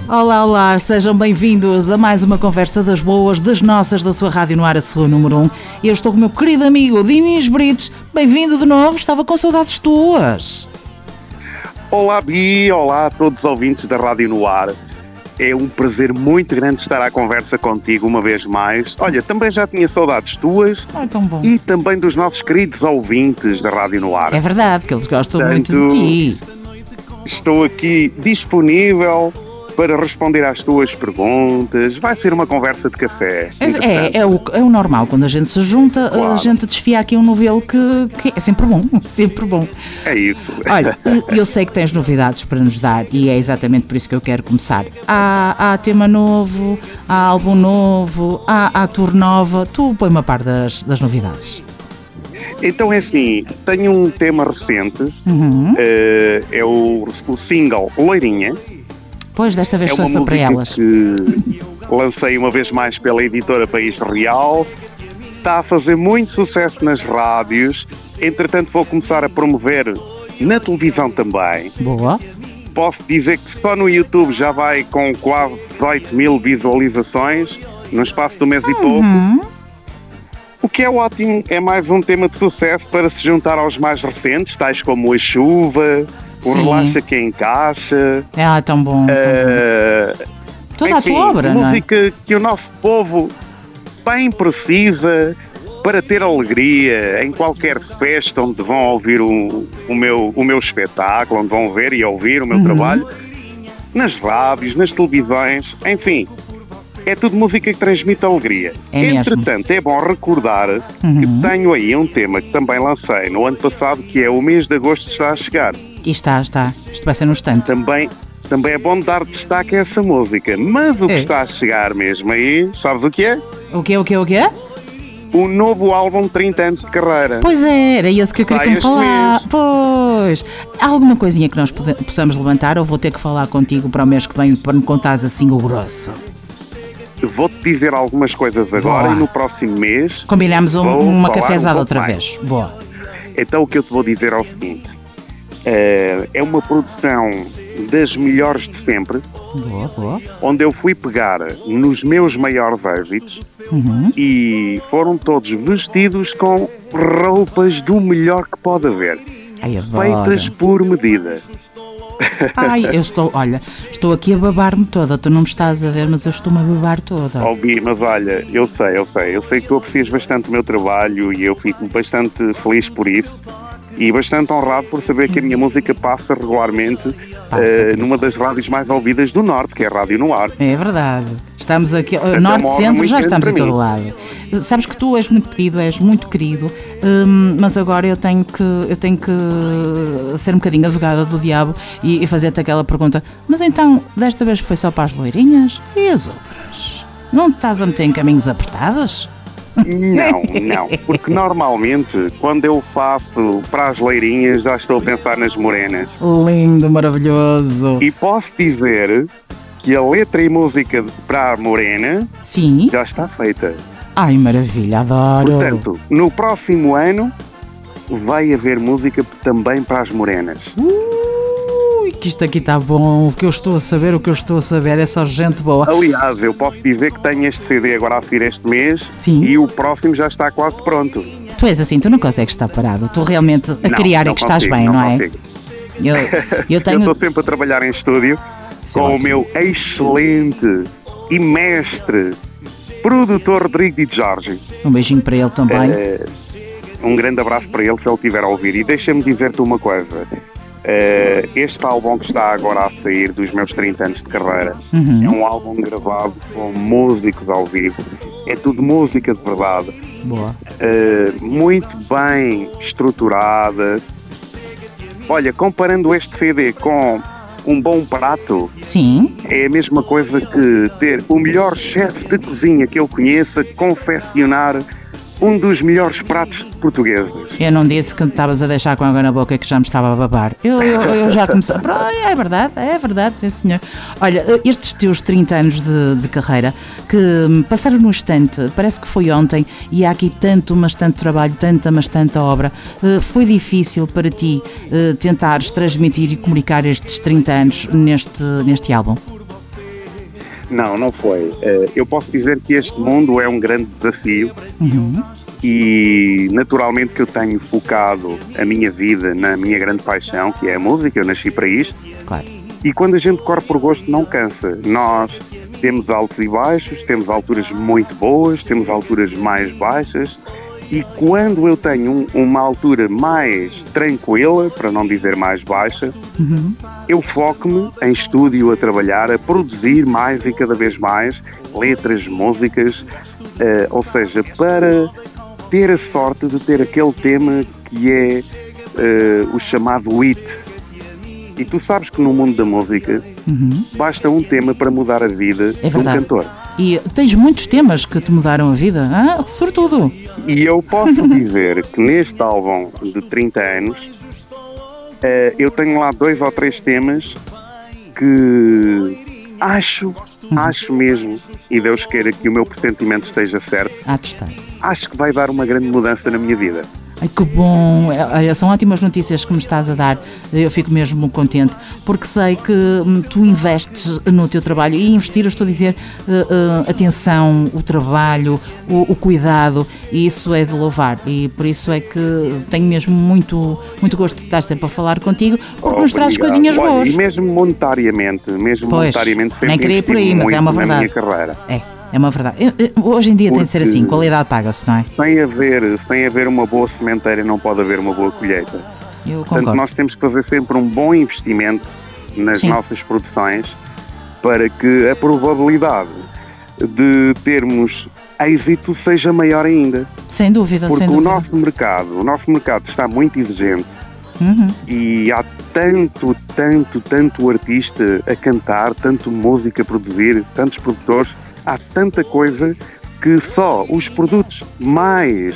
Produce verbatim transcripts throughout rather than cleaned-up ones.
Olá, olá, sejam bem-vindos a mais uma conversa das boas, das nossas, da sua Rádio no Ar, a sua número um. Eu estou com o meu querido amigo Dinis Brites. Bem-vindo de novo, estava com saudades tuas. Olá, Bi, olá a todos os ouvintes da Rádio no Ar. É um prazer muito grande estar à conversa contigo uma vez mais. Olha, também já tinha saudades tuas. Ah, tão bom. E também dos nossos queridos ouvintes da Rádio no Ar. É verdade, que eles gostam Portanto, muito de ti. Estou aqui disponível para responder às tuas perguntas. Vai ser uma conversa de café. É, é, o, é o normal, quando a gente se junta, Claro. a gente desfia aqui um novelo que, que é sempre bom, sempre bom. É isso. Olha, eu sei que tens novidades para nos dar e é exatamente por isso que eu quero começar. Há, há tema novo, há álbum novo, há, há tour nova. Tu põe-me a par das, das novidades. Então é assim, tenho um tema recente. Uhum. eh, é o, o single Loirinha. Pois, desta vez É só uma foi para música elas. que lancei uma vez mais pela editora País Real. Está a fazer muito sucesso nas rádios. Entretanto, vou começar a promover na televisão também. Boa. Posso dizer que só no YouTube já vai com quase dezoito mil visualizações no espaço do mês e pouco. Uhum. O que é ótimo, é mais um tema de sucesso para se juntar aos mais recentes, tais como a chuva, o Sim. relaxa que encaixa. Ah, tão bom. Tão bom. eh, Toda a Enfim, tua obra, não é? música que o nosso povo bem precisa para ter alegria em qualquer festa onde vão ouvir o, o, meu, o meu espetáculo, onde vão ver e ouvir o meu Uhum. trabalho, nas rádios, nas televisões, enfim, é tudo música que transmite alegria. É mesmo. Entretanto, é bom recordar Uhum. que tenho aí um tema que também lancei no ano passado, que é o mês de agosto está a chegar. E está, está. Isto vai ser no instante. Também, também é bom dar destaque a essa música. Mas o que É. está a chegar mesmo aí, sabes o que é? O quê, o quê, o quê? O novo álbum trinta anos de carreira. Pois é, era esse que eu queria Vai que me este falar. mês. Pois. Há alguma coisinha que nós pode- possamos levantar ou vou ter que falar contigo para o mês que vem para me contares assim o grosso? Vou-te dizer algumas coisas agora Boa. e no próximo mês Combinamos um- vou uma falar cafezada um pouco outra mais. vez. Boa. Então o que eu te vou dizer é o seguinte. eh, É uma produção das melhores de sempre, Boa, boa. onde eu fui pegar nos meus maiores êxitos Uhum. e foram todos vestidos com roupas do melhor que pode haver. Ai, adoro. Feitas por medida. Ai, eu estou, olha, estou aqui a babar-me toda. Tu não me estás a ver, mas eu estou-me a babar toda. Ouvi, mas olha, eu sei, eu sei, eu sei que tu aprecias bastante o meu trabalho e eu fico bastante feliz por isso e bastante honrado por saber que a minha música passa regularmente Passa, eh, querido. numa das rádios mais ouvidas do Norte, que é a Rádio no Ar. É verdade. Estamos aqui, é uma Norte, honra Centro, muito já grande estamos em para todo mim. lado. Sabes que tu és muito pedido, és muito querido, hum, mas agora eu tenho que eu tenho que ser um bocadinho advogada do diabo e, e fazer-te aquela pergunta. Mas então, desta vez foi só para as loirinhas? E as outras? Não te estás a meter em caminhos apertados? Não, não, porque normalmente quando eu faço para as leirinhas já estou a pensar nas morenas. Lindo, maravilhoso. E posso dizer que a letra e música para a morena Sim? já está feita. Ai, maravilha, adoro. Portanto, no próximo ano vai haver música também para as morenas. Ui, que isto aqui está bom. O que eu estou a saber, o que eu estou a saber é só gente boa. Aliás, eu posso dizer que tenho este C D agora a sair este mês. Sim. E o próximo já está quase pronto. Tu és assim, tu não consegues estar parado. Tu realmente a Não, criar não é que estás consigo, bem, não, é? consigo. Eu, eu Eu tenho. estou sempre a trabalhar em estúdio Isso é com o ótimo. meu excelente e mestre produtor Rodrigo Di Jorge. Um beijinho para ele também. Eh, Um grande abraço para ele se ele estiver a ouvir. E deixa-me dizer-te uma coisa. Eh, este álbum que está agora a sair dos meus trinta anos de carreira Uhum. é um álbum gravado com músicos ao vivo. É tudo música de verdade. Boa. eh, muito bem estruturada. Olha, comparando este C D com um bom prato, Sim. é a mesma coisa que ter o melhor chefe de cozinha que eu conheça confeccionar um dos melhores pratos portugueses. Eu não disse que estavas a deixar com água na boca que já me estava a babar. Eu, eu, eu já comecei. É verdade, é verdade, sim senhor. Olha, estes teus trinta anos de, de carreira que passaram no instante, parece que foi ontem e há aqui tanto, mas tanto trabalho, tanta, mas tanta obra. Foi difícil para ti tentares transmitir e comunicar estes trinta anos neste, neste álbum? Não, não foi. Uh, eu posso dizer que este mundo é um grande desafio. Uhum. E naturalmente que eu tenho focado a minha vida na minha grande paixão, que é a música. Eu nasci para isto. Claro. E quando a gente corre por gosto não cansa. Nós temos altos e baixos, temos alturas muito boas, temos alturas mais baixas. E quando eu tenho um, uma altura mais tranquila, para não dizer mais baixa, uhum. eu foco-me em estúdio a trabalhar, a produzir mais e cada vez mais letras, músicas, uh, ou seja, para ter a sorte de ter aquele tema que é uh, o chamado hit. E tu sabes que no mundo da música uhum. basta um tema para mudar a vida é de um cantor. E tens muitos temas que te mudaram a vida, ah, sobretudo. E eu posso dizer que neste álbum de trinta anos, uh, eu tenho lá dois ou três temas que acho, uhum. acho mesmo, e Deus queira que o meu pressentimento esteja certo, ah, está. acho que vai dar uma grande mudança na minha vida. Ai, que bom! Olha, são ótimas notícias que me estás a dar. Eu fico mesmo contente, porque sei que tu investes no teu trabalho. E investir, eu estou a dizer, uh, uh, atenção, o trabalho, o, o cuidado, e isso é de louvar. E por isso é que tenho mesmo muito, muito gosto de estar sempre a falar contigo, porque oh, nos traz coisinhas Olha, boas. E mesmo monetariamente, mesmo pois, monetariamente sempre nem queria por aí, mas é uma verdade. Na minha carreira. É. É uma verdade. Hoje em dia Porque tem de ser assim, qualidade paga-se, não é? Sem haver, sem haver uma boa sementeira não pode haver uma boa colheita. Eu concordo. Portanto, nós temos que fazer sempre um bom investimento nas Sim. nossas produções para que a probabilidade de termos êxito seja maior ainda. Sem dúvida, Porque sem o dúvida. nosso mercado, o nosso mercado está muito exigente uhum. e há tanto, tanto, tanto artista a cantar, tanto música a produzir, tantos produtores, há tanta coisa que só os produtos mais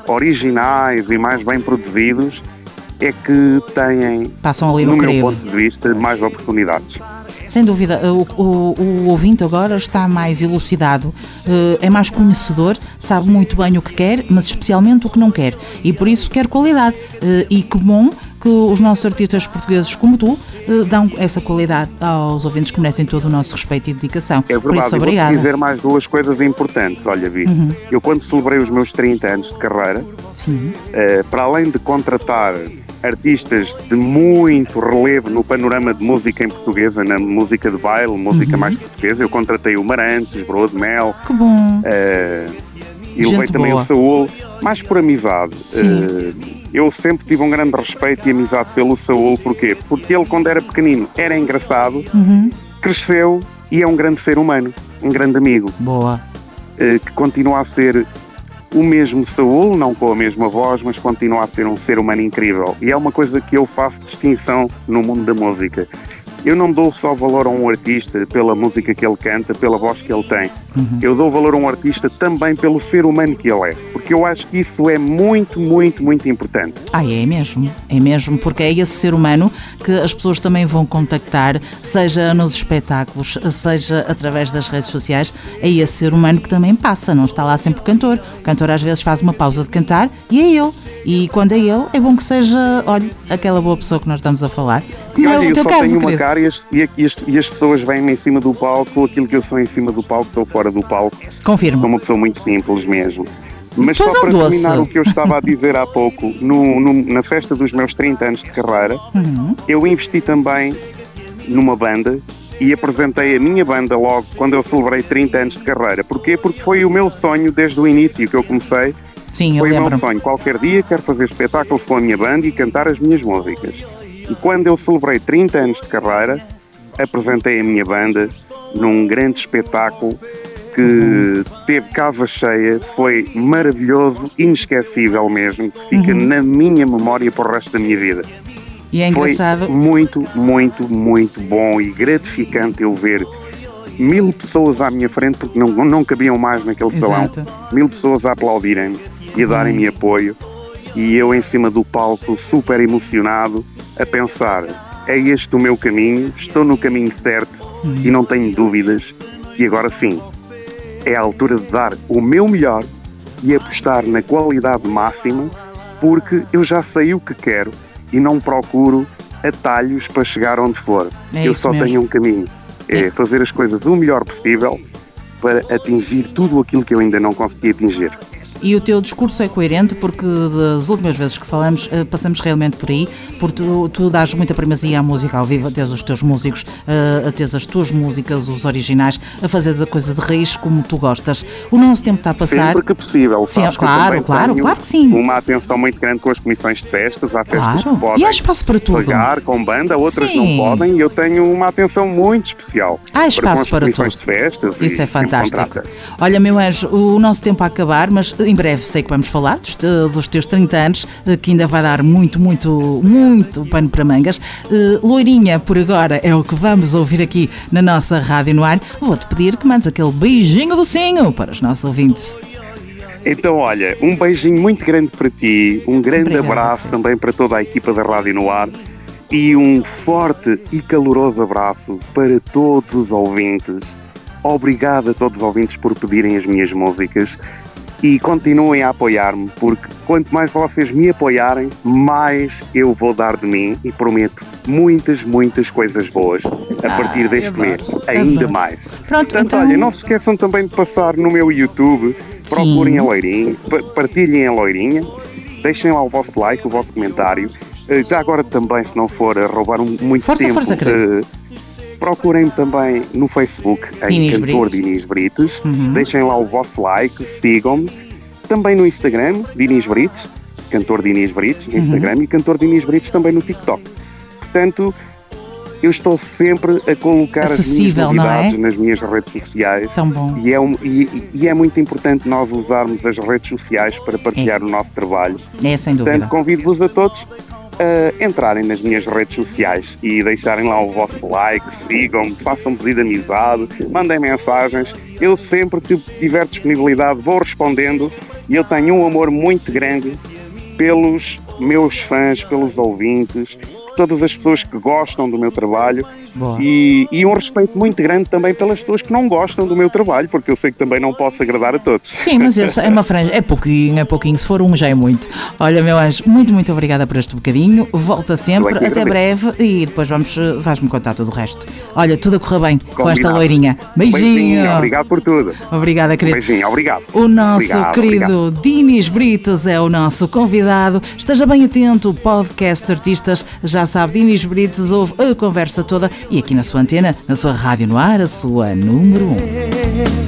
originais e mais bem produzidos é que têm, Passam ali no, no meu crivo. ponto de vista, mais oportunidades. Sem dúvida, o, o, o ouvinte agora está mais elucidado, é mais conhecedor, sabe muito bem o que quer, mas especialmente o que não quer. E por isso quer qualidade. E que bom que os nossos artistas portugueses, como tu, dão essa qualidade aos ouvintes que merecem todo o nosso respeito e dedicação. É verdade, por isso, eu obrigada. vou dizer mais duas coisas importantes. Olha, Vi, uhum. eu quando celebrei os meus trinta anos de carreira, Sim. Uh, para além de contratar artistas de muito relevo no panorama de música em portuguesa, na música de baile, música uhum. mais portuguesa, eu contratei o Marantes, Broa de Mel. Que bom! Uh, e levei também boa. o Saúl, mais por amizade. Uh, eu sempre tive um grande respeito e amizade pelo Saúl, porquê? Porque ele, quando era pequenino, era engraçado, uhum. cresceu e é um grande ser humano, um grande amigo. Boa. Uh, que continua a ser o mesmo Saúl, não com a mesma voz, mas continua a ser um ser humano incrível. E é uma coisa que eu faço distinção no mundo da música. Eu não dou só valor a um artista pela música que ele canta, pela voz que ele tem. Uhum. Eu dou valor a um artista também pelo ser humano que ele é. Porque eu acho que isso é muito, muito, muito importante. Ah, é mesmo. É mesmo, porque é esse ser humano que as pessoas também vão contactar, seja nos espetáculos, seja através das redes sociais. É esse ser humano que também passa, não está lá sempre o cantor. O cantor às vezes faz uma pausa de cantar e é ele. E quando é ele, é bom que seja, olha, aquela boa pessoa que nós estamos a falar. E olha, é o eu teu só caso, tenho uma querido. cara e as, e, as, e as pessoas vêm-me em cima do palco, aquilo que eu sou em cima do palco, sou fora do palco. Confirmo. Sou uma pessoa muito simples mesmo. Mas tu só para um terminar doce. o que eu estava a dizer há pouco, no, no, na festa dos meus trinta anos de carreira, uhum. eu investi também numa banda e apresentei a minha banda logo quando eu celebrei trinta anos de carreira. Porquê? Porque foi o meu sonho desde o início que eu comecei. Sim, eu foi lembro. o meu sonho. Qualquer dia quero fazer espetáculos com a minha banda e cantar as minhas músicas. E quando eu celebrei trinta anos de carreira, apresentei a minha banda num grande espetáculo que uhum. teve casa cheia, foi maravilhoso, inesquecível mesmo, que fica uhum. na minha memória para o resto da minha vida. E é engraçado. Foi muito, muito, muito bom e gratificante eu ver mil pessoas à minha frente, porque não, não cabiam mais naquele Exato. salão, mil pessoas a aplaudirem-me e a darem-me apoio, e eu em cima do palco super emocionado a pensar, é este o meu caminho, estou no caminho certo uhum. e não tenho dúvidas, e agora sim é a altura de dar o meu melhor e apostar na qualidade máxima, porque eu já sei o que quero e não procuro atalhos para chegar onde for. É eu só mesmo. tenho um caminho. É fazer as coisas o melhor possível para atingir tudo aquilo que eu ainda não consegui atingir. E o teu discurso é coerente porque das últimas vezes que falamos passamos realmente por aí, porque tu, tu dás muita primazia à música ao vivo, a teres os teus músicos, a teres as tuas músicas, os originais, a fazer a coisa de raiz como tu gostas. O nosso tempo está a passar. Sempre que possível. Sim, claro, claro, claro que sim. Uma atenção muito grande com as comissões de festas, há festas claro. que podem e há espaço para tudo. pagar com banda, outras sim. não podem, e eu tenho uma atenção muito especial. Há espaço para, para tudo. De festas. Isso é fantástico. Olha, meu anjo, o nosso tempo a acabar, mas em breve sei que vamos falar dos, dos teus trinta anos, que ainda vai dar muito, muito, muito pano para mangas. Uh, loirinha, por agora, é o que vamos ouvir aqui na nossa Rádio no Ar. Vou-te pedir que mandes aquele beijinho docinho para os nossos ouvintes. Então, olha, um beijinho muito grande para ti, um grande Obrigada, abraço filho. também para toda a equipa da Rádio no Ar e um forte e caloroso abraço para todos os ouvintes. Obrigado a todos os ouvintes por pedirem as minhas músicas. E continuem a apoiar-me, porque quanto mais vocês me apoiarem, mais eu vou dar de mim e prometo muitas, muitas coisas boas a partir ah, deste mês, ainda bom. mais. Pronto, Portanto, então... olha, não se esqueçam também de passar no meu YouTube, procurem Sim. a Loirinha, partilhem a Loirinha, deixem lá o vosso like, o vosso comentário. Já agora também, se não for a roubar muito força, tempo... Força, força, procurem-me também no Facebook em Dinis Cantor Brites. Dinis Brites, uhum. deixem lá o vosso like, sigam-me, também no Instagram, Dinis Brites, Cantor Dinis Brites no Instagram uhum. e Cantor Dinis Brites também no TikTok. Portanto, eu estou sempre a colocar Acessível, as minhas novidades não é? nas minhas redes sociais. Tão bom. E é, um, e, e é muito importante nós usarmos as redes sociais para partilhar é. o nosso trabalho. É, sem dúvida. Portanto, convido-vos a todos a entrarem nas minhas redes sociais e deixarem lá o vosso like, sigam-me, façam pedido de amizade, mandem mensagens. Eu sempre que tiver disponibilidade vou respondendo e eu tenho um amor muito grande pelos meus fãs, pelos ouvintes, todas as pessoas que gostam do meu trabalho e, e um respeito muito grande também pelas pessoas que não gostam do meu trabalho, porque eu sei que também não posso agradar a todos. Sim, mas esse é uma franja, é pouquinho, é pouquinho, se for um já é muito. Olha, meu anjo, muito, muito obrigada por este bocadinho, volta sempre, até breve e depois vamos, vais-me contar tudo o resto. Olha, tudo a correr bem Combinado. com esta loirinha. Beijinho. Beijinho, obrigado por tudo. Obrigada, querido. Beijinho, obrigado. O nosso obrigado, querido obrigado. Dinis Brites é o nosso convidado. Esteja bem atento, o podcast Artistas, já sabe, Dinis Brites ouve a conversa toda e aqui na sua antena, na sua Rádio no Ar, a sua número um.